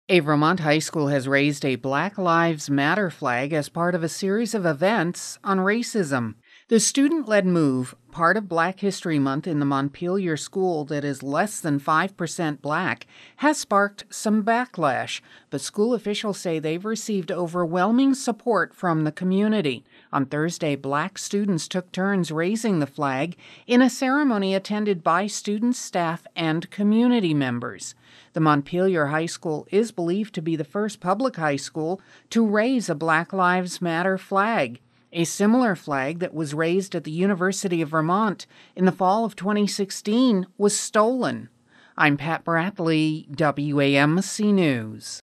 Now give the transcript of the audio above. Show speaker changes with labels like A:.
A: A Vermont high school has raised a Black Lives Matter flag as part of a series of events on racism. The student led move, part of Black History Month in the Montpelier school that is less than 5% black, has sparked some backlash, but school officials say they've received overwhelming support from the community. On Thursday, black students took turns raising the flag in a ceremony attended by students, staff, and community members. The Montpelier High School is believed to be the first public high school to raise a Black Lives Matter flag. A similar flag that was raised at the University of Vermont in the fall of 2016 was stolen. I'm Pat Bradley, WAMC News.